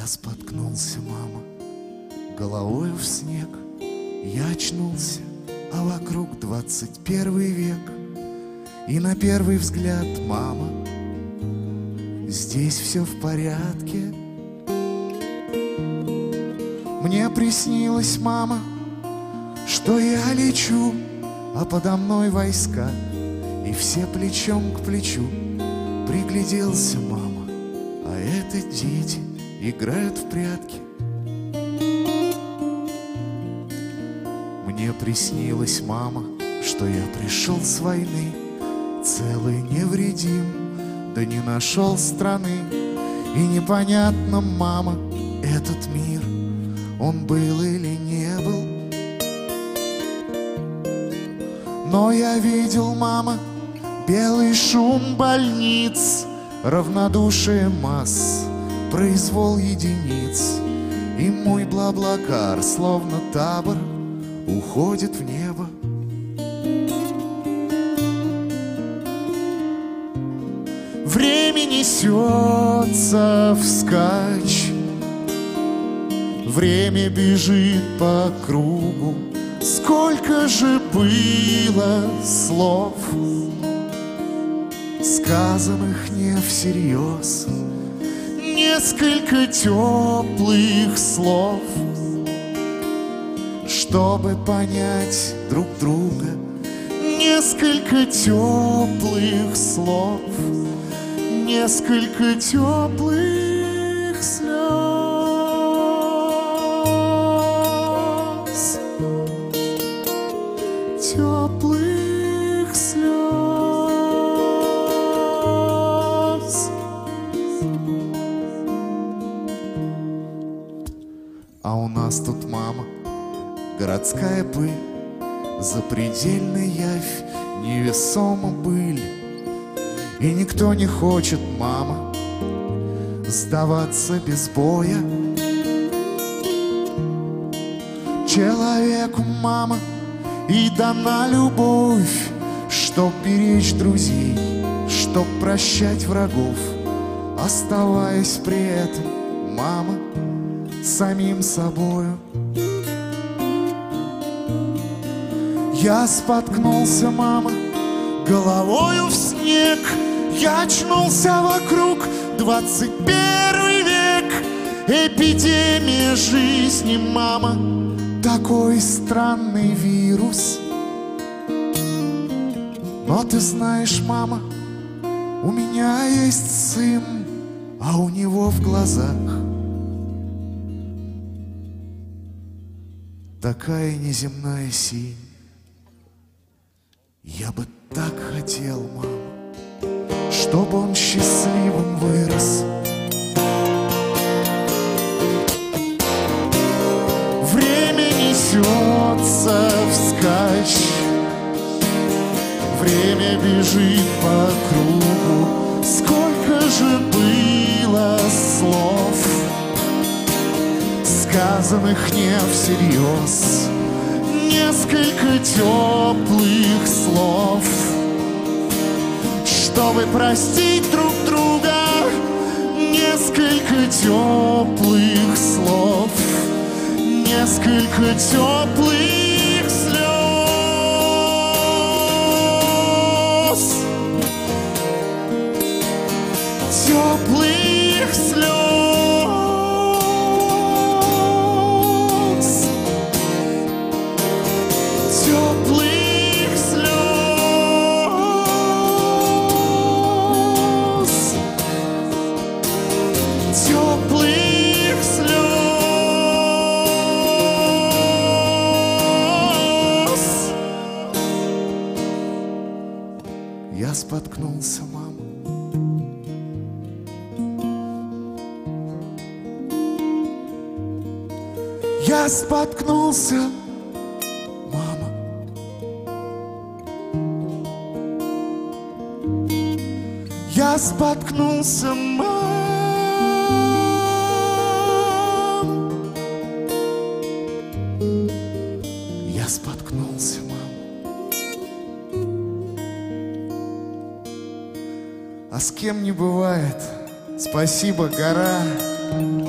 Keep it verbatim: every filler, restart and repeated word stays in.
Я споткнулся, мама, головою в снег. Я очнулся, а вокруг двадцать первый век. И на первый взгляд, мама, здесь все в порядке. Мне приснилось, мама, что я лечу, а подо мной войска, и все плечом к плечу. Пригляделся, мама, а это дети играют в прятки. Мне приснилось, мама, что я пришел с войны, целый невредим, да не нашел страны. И непонятно, мама, этот мир, он был или не был. Но я видел, мама, белый шум больниц, равнодушие масс, произвол единиц. И мой Блаблакар, словно табор, уходит в небо. Время несется вскачь, время бежит по кругу. Сколько же было слов, сказанных не всерьез, несколько теплых слов, чтобы понять друг друга. Несколько теплых слов, несколько теплых слез, теплых слез. А у нас тут, мама, городская пыль, запредельная явь, невесома быль. И никто не хочет, мама, сдаваться без боя. Человеку, мама, и дана любовь, чтоб беречь друзей, чтоб прощать врагов, оставаясь при этом, мама, самим собою. Я споткнулся, мама, головою в снег. Я очнулся, вокруг двадцать первый век. Эпидемия жизни, мама, такой странный вирус. Но ты знаешь, мама, у меня есть сын, а у него в глазах такая неземная синь. Я бы так хотел, мама, чтобы он счастливым вырос. Время несется вскачь, время бежит по кругу. Сколько же было слов, сказанных не всерьез, несколько теплых слов, чтобы простить друг друга. Несколько теплых слов, несколько теплых слез, теплых слез, теплых слез, теплых слез. Я споткнулся, мама. Я споткнулся, мама. Я споткнулся, мама. Я споткнулся, мама. А с кем не бывает. Спасибо, гора.